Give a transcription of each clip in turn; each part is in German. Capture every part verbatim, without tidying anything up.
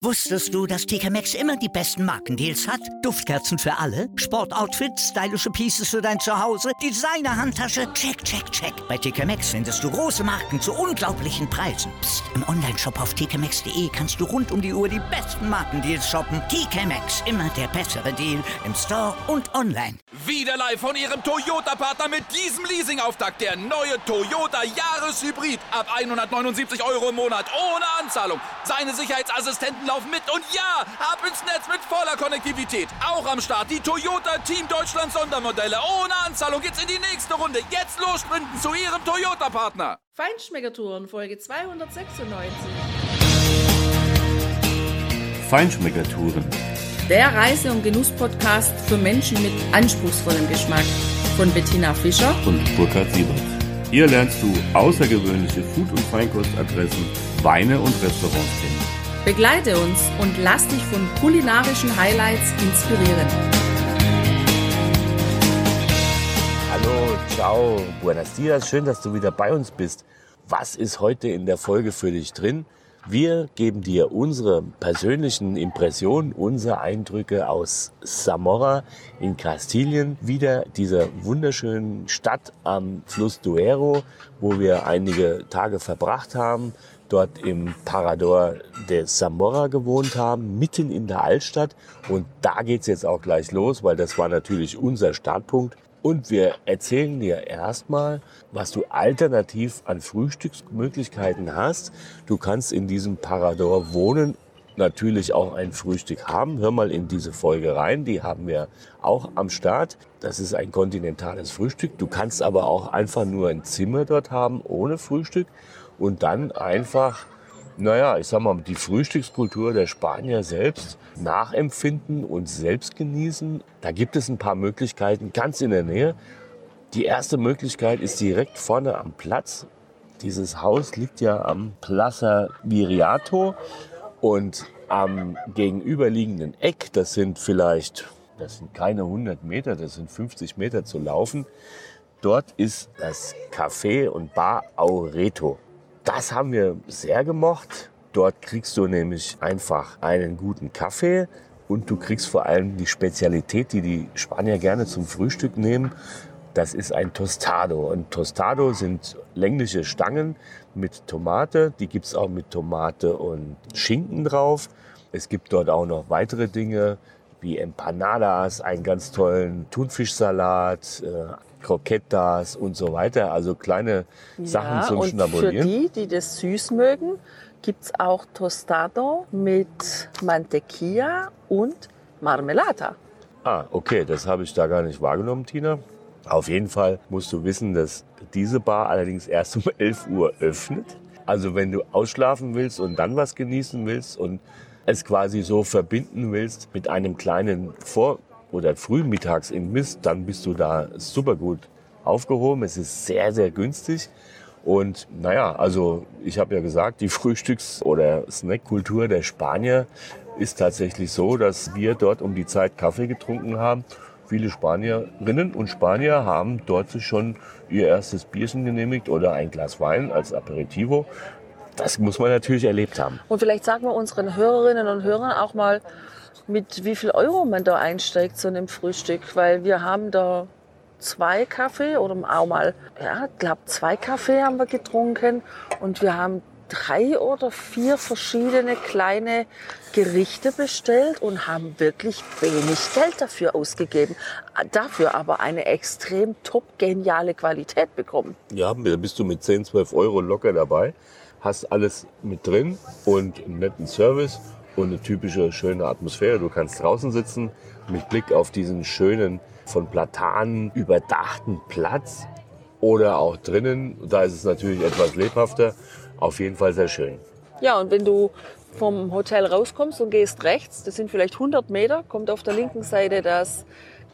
Wusstest du, dass T K Maxx immer die besten Markendeals hat? Duftkerzen für alle, Sportoutfits, stylische Pieces für dein Zuhause, Designer-Handtasche, check, check, check. Bei T K Maxx findest du große Marken zu unglaublichen Preisen. Psst. Im Onlineshop auf t k maxx punkt d e kannst du rund um die Uhr die besten Markendeals shoppen. T K Maxx, immer der bessere Deal im Store und online. Wieder live von Ihrem Toyota-Partner mit diesem Leasing-Auftakt. Der neue Toyota Jahreshybrid. Ab hundertneunundsiebzig Euro im Monat ohne Anzahlung. Seine Sicherheitsassistenten laufen mit und ja, ab ins Netz mit voller Konnektivität. Auch am Start die Toyota Team Deutschland Sondermodelle. Ohne Anzahlung geht's in die nächste Runde. Jetzt los sprinten zu Ihrem Toyota-Partner. Feinschmeckertouren, Folge zweihundertsechsundneunzig. Feinschmeckertouren. Der Reise- und Genuss-Podcast für Menschen mit anspruchsvollem Geschmack. Von Bettina Fischer und Burkhard Siebert. Hier lernst du außergewöhnliche Food- und Feinkostadressen, Weine und Restaurants kennen. Begleite uns und lass dich von kulinarischen Highlights inspirieren. Hallo, ciao, buenos dias, schön, dass du wieder bei uns bist. Was ist heute in der Folge für dich drin? Wir geben dir unsere persönlichen Impressionen, unsere Eindrücke aus Zamora in Kastilien, wieder dieser wunderschönen Stadt am Fluss Duero, wo wir einige Tage verbracht haben, dort im Parador de Zamora gewohnt haben, mitten in der Altstadt. Und da geht's jetzt auch gleich los, weil das war natürlich unser Startpunkt. Und wir erzählen dir erstmal, was du alternativ an Frühstücksmöglichkeiten hast. Du kannst in diesem Parador wohnen, natürlich auch ein Frühstück haben. Hör mal in diese Folge rein, die haben wir auch am Start. Das ist ein kontinentales Frühstück. Du kannst aber auch einfach nur ein Zimmer dort haben, ohne Frühstück. Und dann einfach, naja, ich sag mal, die Frühstückskultur der Spanier selbst nachempfinden und selbst genießen. Da gibt es ein paar Möglichkeiten ganz in der Nähe. Die erste Möglichkeit ist direkt vorne am Platz. Dieses Haus liegt ja am Plaza Viriato und am gegenüberliegenden Eck, das sind vielleicht, das sind keine hundert Meter, das sind fünfzig Meter zu laufen. Dort ist das Café und Bar Aureto. Das haben wir sehr gemocht. Dort kriegst du nämlich einfach einen guten Kaffee und du kriegst vor allem die Spezialität, die die Spanier gerne zum Frühstück nehmen. Das ist ein Tostado. Und Tostado sind längliche Stangen mit Tomate. Die gibt's auch mit Tomate und Schinken drauf. Es gibt dort auch noch weitere Dinge wie Empanadas, einen ganz tollen Thunfischsalat, äh, Croquetas und so weiter. Also kleine Sachen ja, zum und Schnabulieren. Für die, die das süß mögen, gibt's auch Tostado mit Mantequilla und Marmelada. Ah, okay, das habe ich da gar nicht wahrgenommen, Tina. Auf jeden Fall musst du wissen, dass diese Bar allerdings erst um elf Uhr öffnet. Also wenn du ausschlafen willst und dann was genießen willst und es quasi so verbinden willst mit einem kleinen Vor- oder Frühmittagsimbiss, dann bist du da super gut aufgehoben. Es ist sehr, sehr günstig. Und naja, also ich habe ja gesagt, die Frühstücks- oder Snackkultur der Spanier ist tatsächlich so, dass wir dort um die Zeit Kaffee getrunken haben. Viele Spanierinnen und Spanier haben dort sich schon ihr erstes Bierchen genehmigt oder ein Glas Wein als Aperitivo. Das muss man natürlich erlebt haben. Und vielleicht sagen wir unseren Hörerinnen und Hörern auch mal, mit wie viel Euro man da einsteigt zu einem Frühstück. Weil wir haben da zwei Kaffee oder auch mal, ja, ich glaube zwei Kaffee haben wir getrunken. Und wir haben drei oder vier verschiedene kleine Gerichte bestellt und haben wirklich wenig Geld dafür ausgegeben. Dafür aber eine extrem top geniale Qualität bekommen. Ja, da bist du mit zehn, zwölf Euro locker dabei. Hast alles mit drin und einen netten Service und eine typische schöne Atmosphäre. Du kannst draußen sitzen mit Blick auf diesen schönen, von Platanen überdachten Platz oder auch drinnen. Da ist es natürlich etwas lebhafter. Auf jeden Fall sehr schön. Ja, und wenn du vom Hotel rauskommst und gehst rechts, das sind vielleicht hundert Meter, kommt auf der linken Seite das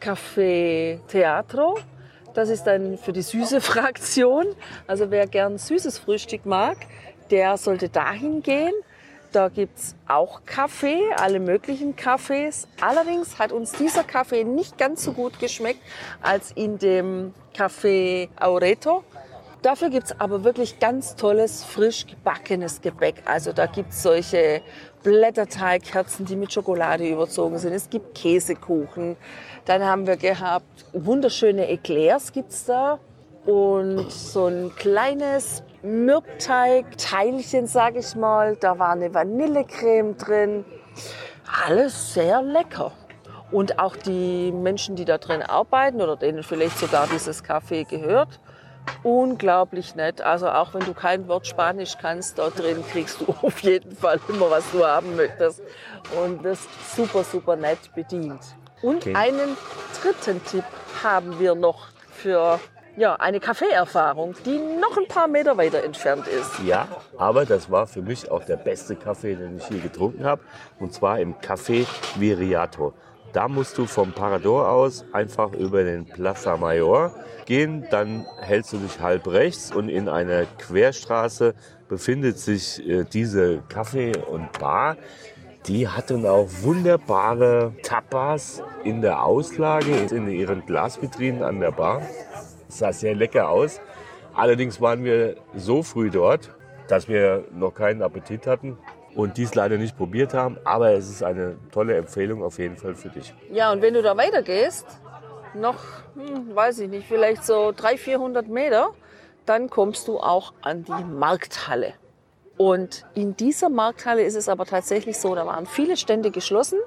Café Teatro. Das ist dann für die süße Fraktion. Also wer gern süßes Frühstück mag, der sollte dahin gehen. Da gibt's auch Kaffee, alle möglichen Kaffees. Allerdings hat uns dieser Kaffee nicht ganz so gut geschmeckt als in dem Café Aureto. Dafür gibt es aber wirklich ganz tolles, frisch gebackenes Gebäck. Also da gibt es solche Blätterteigherzen, die mit Schokolade überzogen sind. Es gibt Käsekuchen. Dann haben wir gehabt wunderschöne Eclairs gibt's da. Und so ein kleines Mürbteig-Teilchen, sag ich mal. Da war eine Vanillecreme drin. Alles sehr lecker. Und auch die Menschen, die da drin arbeiten oder denen vielleicht sogar dieses Café gehört, unglaublich nett. Also auch wenn du kein Wort Spanisch kannst, da drin kriegst du auf jeden Fall immer, was du haben möchtest. Und das ist super, super nett bedient. Und okay. Einen dritten Tipp haben wir noch für ja, eine Kaffeeerfahrung, die noch ein paar Meter weiter entfernt ist. Ja, aber das war für mich auch der beste Kaffee, den ich hier getrunken habe. Und zwar im Café Viriato. Da musst du vom Parador aus einfach über den Plaza Mayor gehen. Dann hältst du dich halb rechts und in einer Querstraße befindet sich äh, diese Café und Bar. Die hatten auch wunderbare Tapas in der Auslage, in ihren Glasvitrinen an der Bar. Das sah sehr lecker aus. Allerdings waren wir so früh dort, dass wir noch keinen Appetit hatten und dies leider nicht probiert haben. Aber es ist eine tolle Empfehlung auf jeden Fall für dich. Ja, und wenn du da weitergehst, noch, hm, weiß ich nicht, vielleicht so dreihundert, vierhundert Meter, dann kommst du auch an die Markthalle. Und in dieser Markthalle ist es aber tatsächlich so, da waren viele Stände geschlossen.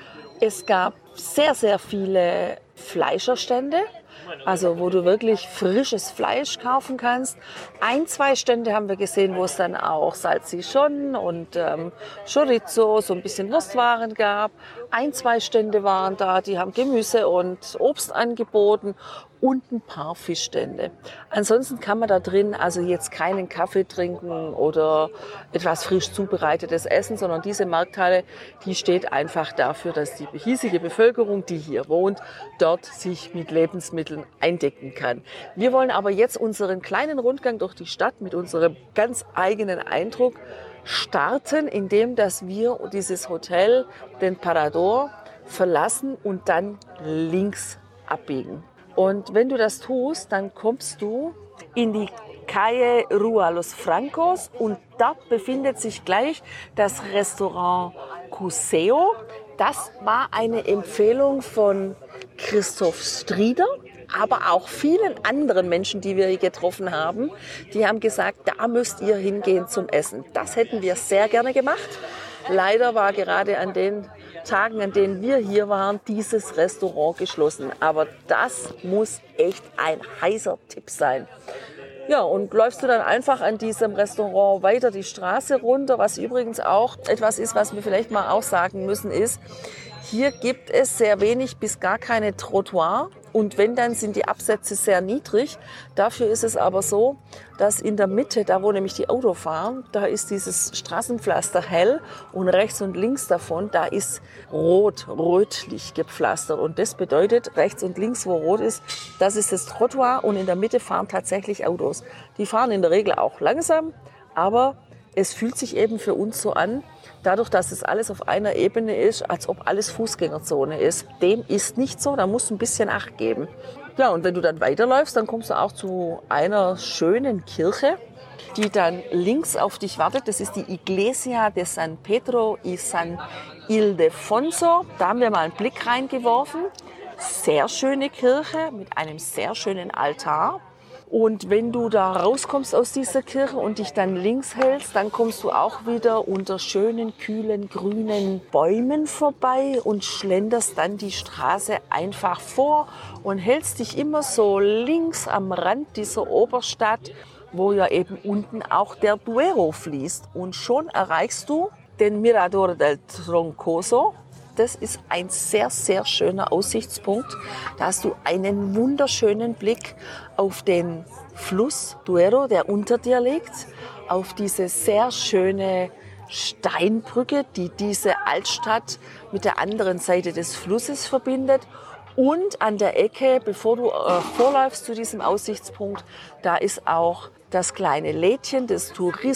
Es gab sehr, sehr viele Fleischerstände, also wo du wirklich frisches Fleisch kaufen kannst. Ein, zwei Stände haben wir gesehen, wo es dann auch Salchichon und ähm, Chorizo, so ein bisschen Wurstwaren gab. Ein, zwei Stände waren da, die haben Gemüse und Obst angeboten und ein paar Fischstände. Ansonsten kann man da drin also jetzt keinen Kaffee trinken oder etwas frisch zubereitetes essen, sondern diese Markthalle, die steht einfach dafür, dass die hiesige Bevölkerung, die hier wohnt, dort sich mit Lebensmitteln eindecken kann. Wir wollen aber jetzt unseren kleinen Rundgang durch die Stadt mit unserem ganz eigenen Eindruck starten, indem dass wir dieses Hotel, den Parador, verlassen und dann links abbiegen. Und wenn du das tust, dann kommst du in die Calle Rua Los Francos und dort befindet sich gleich das Restaurant Cuseo. Das war eine Empfehlung von Christoph Strieder, aber auch vielen anderen Menschen, die wir hier getroffen haben. Die haben gesagt, da müsst ihr hingehen zum Essen. Das hätten wir sehr gerne gemacht. Leider war gerade an den Tagen, an denen wir hier waren, dieses Restaurant geschlossen. Aber das muss echt ein heißer Tipp sein. Ja, und läufst du dann einfach an diesem Restaurant weiter die Straße runter, was übrigens auch etwas ist, was wir vielleicht mal auch sagen müssen, ist, hier gibt es sehr wenig bis gar keine Trottoir und wenn, dann sind die Absätze sehr niedrig. Dafür ist es aber so, dass in der Mitte, da wo nämlich die Autos fahren, da ist dieses Straßenpflaster hell und rechts und links davon, da ist rot, rötlich gepflastert. Und das bedeutet, rechts und links, wo rot ist, das ist das Trottoir und in der Mitte fahren tatsächlich Autos. Die fahren in der Regel auch langsam, aber es fühlt sich eben für uns so an, dadurch, dass es alles auf einer Ebene ist, als ob alles Fußgängerzone ist. Dem ist nicht so, da musst du ein bisschen Acht geben. Ja, und wenn du dann weiterläufst, dann kommst du auch zu einer schönen Kirche, die dann links auf dich wartet. Das ist die Iglesia de San Pedro y San Ildefonso. Da haben wir mal einen Blick reingeworfen. Sehr schöne Kirche mit einem sehr schönen Altar. Und wenn du da rauskommst aus dieser Kirche und dich dann links hältst, dann kommst du auch wieder unter schönen, kühlen, grünen Bäumen vorbei und schlenderst dann die Straße einfach vor und hältst dich immer so links am Rand dieser Oberstadt, wo ja eben unten auch der Duero fließt. Und schon erreichst du den Mirador del Troncoso. Das ist ein sehr, sehr schöner Aussichtspunkt. Da hast du einen wunderschönen Blick auf den Fluss Duero, der unter dir liegt, auf diese sehr schöne Steinbrücke, die diese Altstadt mit der anderen Seite des Flusses verbindet. Und an der Ecke, bevor du äh, vorläufst zu diesem Aussichtspunkt, da ist auch das kleine Lädchen, das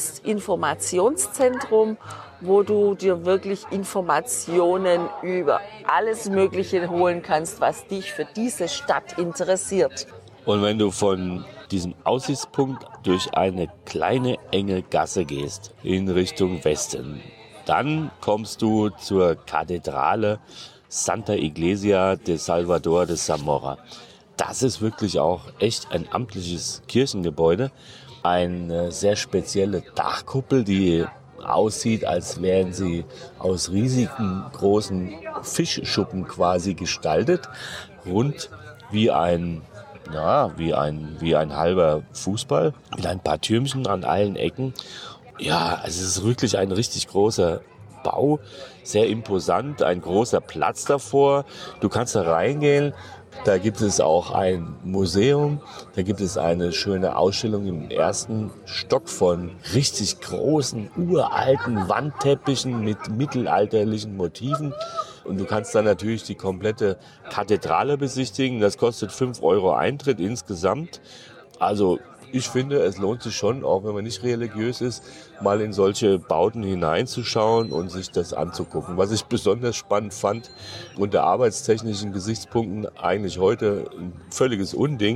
Touristinformationszentrum, wo du dir wirklich Informationen über alles Mögliche holen kannst, was dich für diese Stadt interessiert. Und wenn du von diesem Aussichtspunkt durch eine kleine enge Gasse gehst in Richtung Westen. Dann kommst du zur Kathedrale Santa Iglesia de Salvador de Zamora. Das ist wirklich auch echt ein amtliches Kirchengebäude. Eine sehr spezielle Dachkuppel, die aussieht, als wären sie aus riesigen großen Fischschuppen quasi gestaltet. Rund wie ein, ja, wie ein, wie ein halber Fußball mit ein paar Türmchen an allen Ecken. Ja, es ist wirklich ein richtig großer Bau, sehr imposant, ein großer Platz davor. Du kannst da reingehen. Da gibt es auch ein Museum, da gibt es eine schöne Ausstellung im ersten Stock von richtig großen, uralten Wandteppichen mit mittelalterlichen Motiven. Und du kannst dann natürlich die komplette Kathedrale besichtigen. Das kostet fünf Euro Eintritt insgesamt. Also ich finde, es lohnt sich schon, auch wenn man nicht religiös ist, mal in solche Bauten hineinzuschauen und sich das anzugucken. Was ich besonders spannend fand, unter arbeitstechnischen Gesichtspunkten eigentlich heute ein völliges Unding,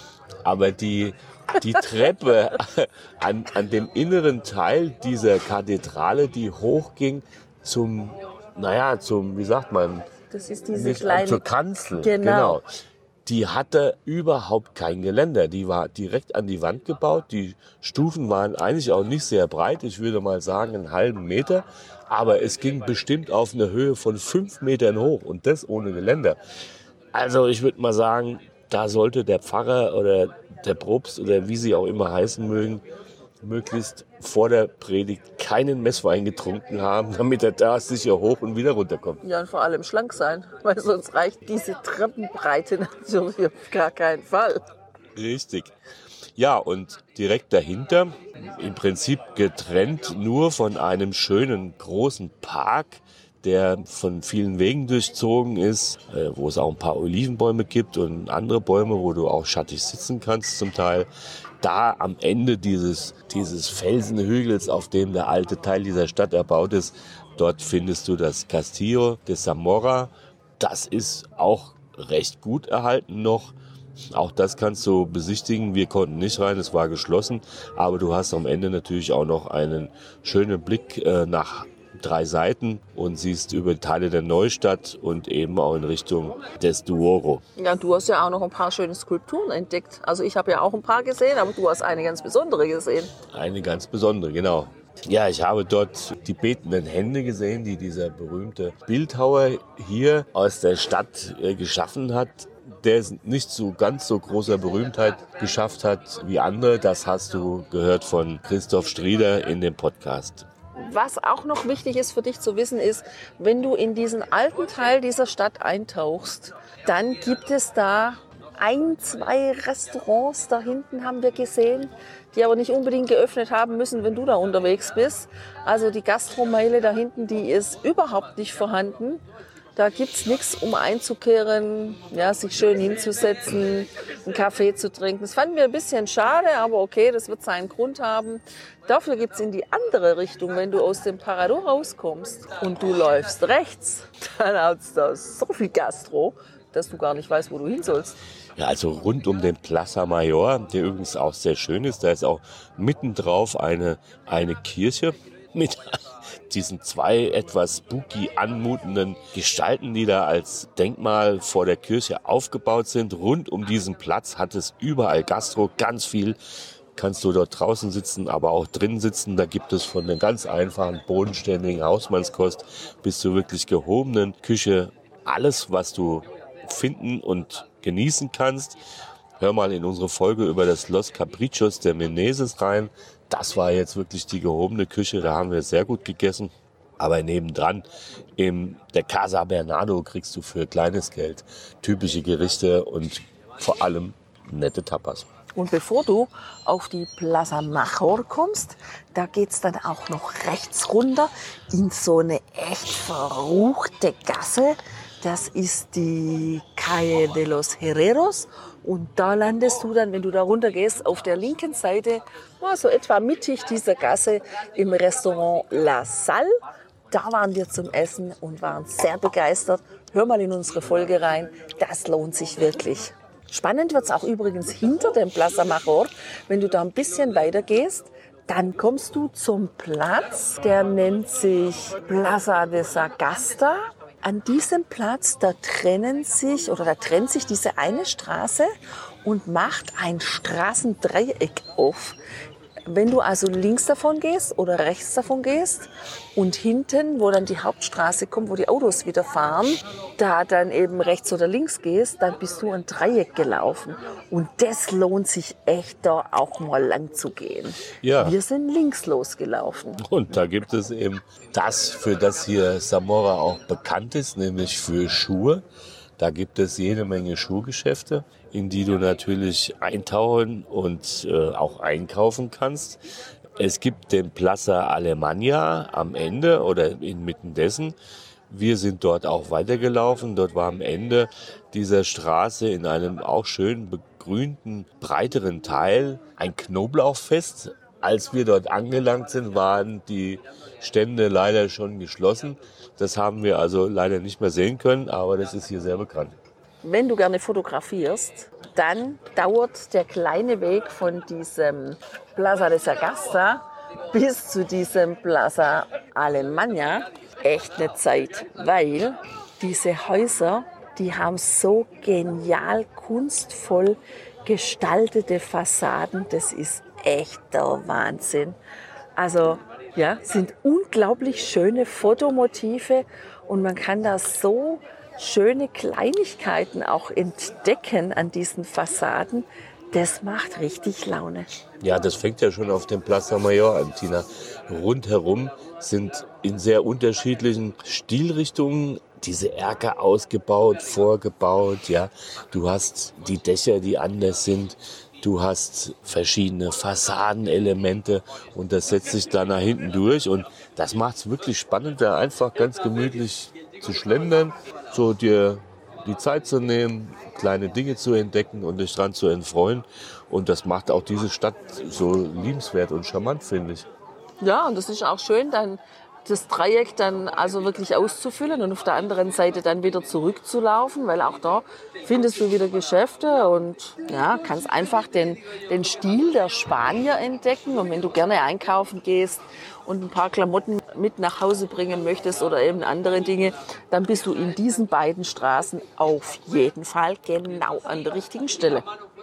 aber die, die Treppe an, an dem inneren Teil dieser Kathedrale, die hochging zum, naja, zum, wie sagt man, Das ist diese nicht, kleine... zur Kanzel. Genau. genau. Die hatte überhaupt kein Geländer. Die war direkt an die Wand gebaut. Die Stufen waren eigentlich auch nicht sehr breit. Ich würde mal sagen einen halben Meter. Aber es ging bestimmt auf eine Höhe von fünf Metern hoch. Und das ohne Geländer. Also ich würde mal sagen, da sollte der Pfarrer oder der Propst oder wie sie auch immer heißen mögen, möglichst vor der Predigt keinen Messwein getrunken haben, damit er da sicher hoch und wieder runterkommt. Ja, und vor allem schlank sein, weil sonst reicht diese Treppenbreite natürlich auf gar keinen Fall. Richtig. Ja, und direkt dahinter, im Prinzip getrennt nur von einem schönen großen Park, der von vielen Wegen durchzogen ist, wo es auch ein paar Olivenbäume gibt und andere Bäume, wo du auch schattig sitzen kannst zum Teil. Da am Ende dieses, dieses Felsenhügels, auf dem der alte Teil dieser Stadt erbaut ist, dort findest du das Castillo de Zamora. Das ist auch recht gut erhalten noch. Auch das kannst du besichtigen. Wir konnten nicht rein, es war geschlossen. Aber du hast am Ende natürlich auch noch einen schönen Blick äh, nach drei Seiten und siehst über Teile der Neustadt und eben auch in Richtung des Duomo. Ja, du hast ja auch noch ein paar schöne Skulpturen entdeckt. Also ich habe ja auch ein paar gesehen, aber du hast eine ganz besondere gesehen. Eine ganz besondere, genau. Ja, ich habe dort die betenden Hände gesehen, die dieser berühmte Bildhauer hier aus der Stadt äh, geschaffen hat. Der es nicht so ganz so großer Berühmtheit geschafft hat wie andere. Das hast du gehört von Christoph Strieder in dem Podcast. Was auch noch wichtig ist für dich zu wissen, ist, wenn du in diesen alten Teil dieser Stadt eintauchst, dann gibt es da ein, zwei Restaurants, da hinten haben wir gesehen, die aber nicht unbedingt geöffnet haben müssen, wenn du da unterwegs bist. Also die Gastromeile da hinten, die ist überhaupt nicht vorhanden. Da gibt's nichts, um einzukehren, ja, sich schön hinzusetzen, einen Kaffee zu trinken. Das fanden wir ein bisschen schade, aber okay, das wird seinen Grund haben. Dafür gibt's in die andere Richtung, wenn du aus dem Parador rauskommst und du läufst rechts, dann hat's da so viel Gastro, dass du gar nicht weißt, wo du hin sollst. Ja, also rund um den Plaza Mayor, der übrigens auch sehr schön ist, da ist auch mittendrauf eine, eine Kirche mit diesen zwei etwas spooky anmutenden Gestalten, die da als Denkmal vor der Kirche aufgebaut sind. Rund um diesen Platz hat es überall Gastro, ganz viel. Kannst du dort draußen sitzen, aber auch drin sitzen. Da gibt es von der ganz einfachen, bodenständigen Hausmannskost bis zur wirklich gehobenen Küche alles, was du finden und genießen kannst. Hör mal in unsere Folge über das Los Caprichos der Meneses rein. Das war jetzt wirklich die gehobene Küche, da haben wir sehr gut gegessen. Aber nebendran, in der Casa Bernardo, kriegst du für kleines Geld typische Gerichte und vor allem nette Tapas. Und bevor du auf die Plaza Mayor kommst, da geht's dann auch noch rechts runter in so eine echt verruchte Gasse. Das ist die Calle de los Herreros. Und da landest du dann, wenn du da runter gehst, auf der linken Seite, so etwa mittig dieser Gasse, im Restaurant La Salle. Da waren wir zum Essen und waren sehr begeistert. Hör mal in unsere Folge rein, das lohnt sich wirklich. Spannend wird es auch übrigens hinter dem Plaza Major. Wenn du da ein bisschen weiter gehst, dann kommst du zum Platz, der nennt sich Plaza de Sagasta. An diesem Platz, da trennen sich oder da trennt sich diese eine Straße und macht ein Straßendreieck auf. Wenn du also links davon gehst oder rechts davon gehst und hinten, wo dann die Hauptstraße kommt, wo die Autos wieder fahren, da dann eben rechts oder links gehst, dann bist du ein Dreieck gelaufen. Und das lohnt sich echt, da auch mal lang zu gehen. Ja. Wir sind links losgelaufen. Und da gibt es eben das, für das hier Zamora auch bekannt ist, nämlich für Schuhe. Da gibt es jede Menge Schuhgeschäfte, in die du natürlich eintauchen und äh, auch einkaufen kannst. Es gibt den Plaza Alemania am Ende oder inmitten dessen. Wir sind dort auch weitergelaufen. Dort war am Ende dieser Straße in einem auch schön begrünten, breiteren Teil ein Knoblauchfest. Als wir dort angelangt sind, waren die Stände leider schon geschlossen. Das haben wir also leider nicht mehr sehen können, aber das ist hier sehr bekannt. Wenn du gerne fotografierst, dann dauert der kleine Weg von diesem Plaza de Sagasta bis zu diesem Plaza Alemania echt eine Zeit, weil diese Häuser, die haben so genial kunstvoll gestaltete Fassaden, das ist echt der Wahnsinn. Also ja, sind unglaublich schöne Fotomotive und man kann da so schöne Kleinigkeiten auch entdecken an diesen Fassaden. Das macht richtig Laune. Ja, das fängt ja schon auf dem Plaza Mayor an, Tina. Rundherum sind in sehr unterschiedlichen Stilrichtungen diese Erker ausgebaut, vorgebaut. Ja, du hast die Dächer, die anders sind. Du hast verschiedene Fassadenelemente und das setzt sich da nach hinten durch. Und das macht es wirklich spannend, da einfach ganz gemütlich zu schlendern, so dir die Zeit zu nehmen, kleine Dinge zu entdecken und dich dran zu erfreuen. Und das macht auch diese Stadt so liebenswert und charmant, finde ich. Ja, und das ist auch schön, dann das Dreieck dann also wirklich auszufüllen und auf der anderen Seite dann wieder zurückzulaufen, weil auch da findest du wieder Geschäfte und ja, kannst einfach den, den Stil der Spanier entdecken. Und wenn du gerne einkaufen gehst und ein paar Klamotten mit nach Hause bringen möchtest oder eben andere Dinge, dann bist du in diesen beiden Straßen auf jeden Fall genau an der richtigen Stelle.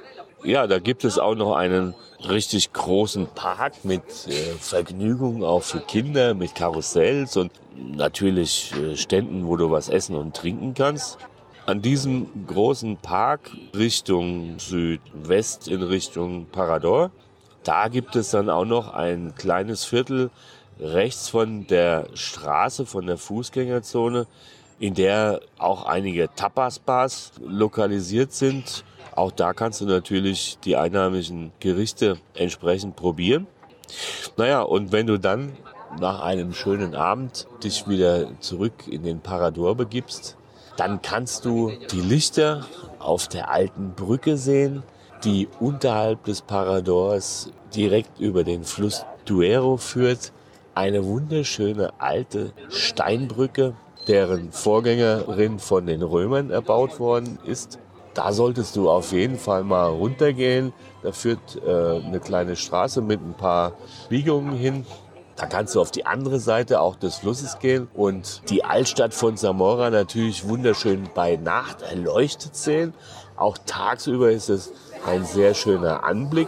Ja, da gibt es auch noch einen richtig großen Park mit äh, Vergnügungen auch für Kinder, mit Karussells und natürlich äh, Ständen, wo du was essen und trinken kannst. An diesem großen Park Richtung Südwest in Richtung Parador, da gibt es dann auch noch ein kleines Viertel rechts von der Straße, von der Fußgängerzone, in der auch einige Tapas-Bars lokalisiert sind. Auch da kannst du natürlich die einheimischen Gerichte entsprechend probieren. Naja, und wenn du dann nach einem schönen Abend dich wieder zurück in den Parador begibst, dann kannst du die Lichter auf der alten Brücke sehen, die unterhalb des Paradors direkt über den Fluss Duero führt. Eine wunderschöne alte Steinbrücke, deren Vorgängerin von den Römern erbaut worden ist. Da solltest du auf jeden Fall mal runtergehen. Da führt äh, eine kleine Straße mit ein paar Biegungen hin. Da kannst du auf die andere Seite auch des Flusses gehen und die Altstadt von Zamora natürlich wunderschön bei Nacht erleuchtet sehen. Auch tagsüber ist es ein sehr schöner Anblick.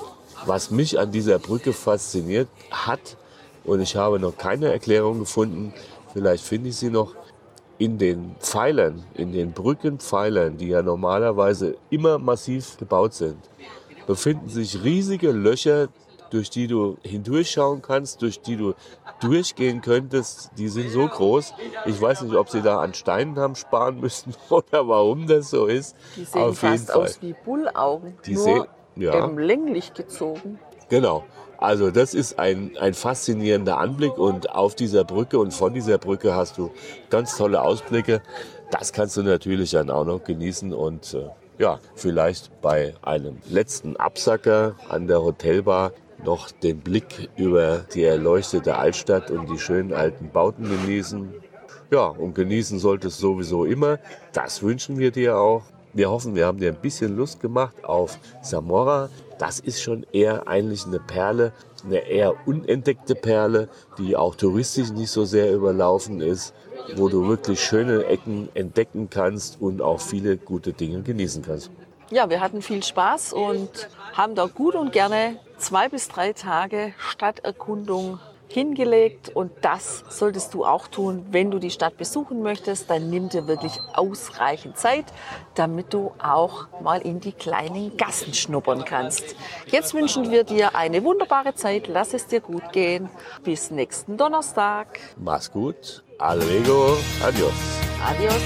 Was mich an dieser Brücke fasziniert hat, und ich habe noch keine Erklärung gefunden, vielleicht finde ich sie noch, in den Pfeilern, in den Brückenpfeilern, die ja normalerweise immer massiv gebaut sind, befinden sich riesige Löcher, durch die du hindurchschauen kannst, durch die du durchgehen könntest. Die sind so groß. Ich weiß nicht, ob sie da an Steinen haben sparen müssen oder warum das so ist. Die sehen Auf jeden fast Fall. aus wie Bullaugen, Die nur sehen, ja. eben länglich gezogen. Genau. Also das ist ein, ein faszinierender Anblick und auf dieser Brücke und von dieser Brücke hast du ganz tolle Ausblicke. Das kannst du natürlich dann auch noch genießen und äh, ja, vielleicht bei einem letzten Absacker an der Hotelbar noch den Blick über die erleuchtete Altstadt und die schönen alten Bauten genießen. Ja, und genießen solltest du sowieso immer. Das wünschen wir dir auch. Wir hoffen, wir haben dir ein bisschen Lust gemacht auf Zamora. Das ist schon eher eigentlich eine Perle, eine eher unentdeckte Perle, die auch touristisch nicht so sehr überlaufen ist, wo du wirklich schöne Ecken entdecken kannst und auch viele gute Dinge genießen kannst. Ja, wir hatten viel Spaß und haben da gut und gerne zwei bis drei Tage Stadterkundung hingelegt. Und das solltest du auch tun, wenn du die Stadt besuchen möchtest. Dann nimm dir wirklich ausreichend Zeit, damit du auch mal in die kleinen Gassen schnuppern kannst. Jetzt wünschen wir dir eine wunderbare Zeit. Lass es dir gut gehen. Bis nächsten Donnerstag. Mach's gut. Alego. Adios. Adios.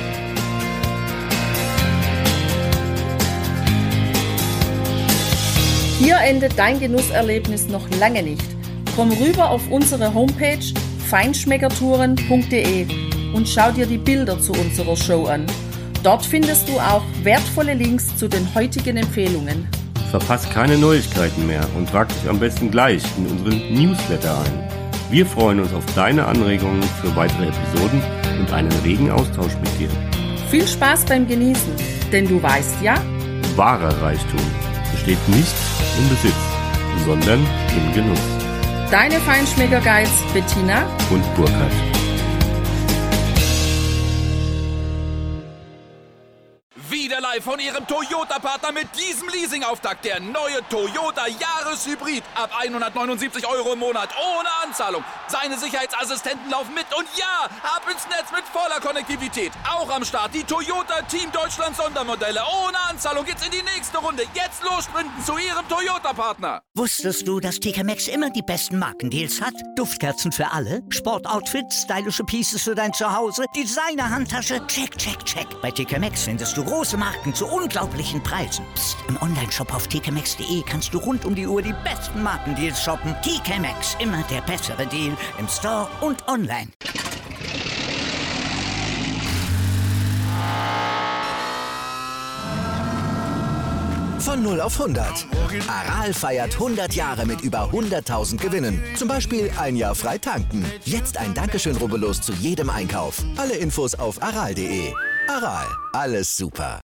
Hier endet dein Genusserlebnis noch lange nicht. Komm rüber auf unsere Homepage feinschmeckertouren punkt de und schau dir die Bilder zu unserer Show an. Dort findest du auch wertvolle Links zu den heutigen Empfehlungen. Verpass keine Neuigkeiten mehr und trag dich am besten gleich in unseren Newsletter ein. Wir freuen uns auf deine Anregungen für weitere Episoden und einen regen Austausch mit dir. Viel Spaß beim Genießen, denn du weißt ja, Wahrer Reichtum besteht nicht im Besitz, sondern im Genuss. deine Feinschmecker-Guides Bettina Und Burkhard. Wieder live von Ihrem Toyota-Partner mit diesem Leasing-Auftakt. Der neue Toyota Jahreshybrid. Ab hundertneunundsiebzig Euro im Monat. Ohne Anzahlung. Seine Sicherheitsassistenten laufen mit. Und ja, ab ins Netz mit voller Konnektivität. Auch am Start die Toyota Team Deutschland Sondermodelle. Ohne Anzahlung geht's in die nächste Runde. Jetzt los sprinten zu Ihrem Toyota-Partner. Wusstest du, dass T K Maxx immer die besten Markendeals hat? Duftkerzen für alle, Sportoutfits, stylische Pieces für dein Zuhause, Designer-Handtasche, check, check, check. Bei T K Maxx findest du große Marken zu unglaublichen Preisen. Psst. Im Onlineshop auf t k maxx punkt de kannst du rund um die Uhr die besten Markendeals shoppen. T K Maxx, immer der bessere Deal im Store und online. Von null auf hundert. Aral feiert hundert Jahre mit über hunderttausend Gewinnen. Zum Beispiel ein Jahr frei tanken. Jetzt ein Dankeschön, rubbellos zu jedem Einkauf. Alle Infos auf aral punkt de. Aral, alles super.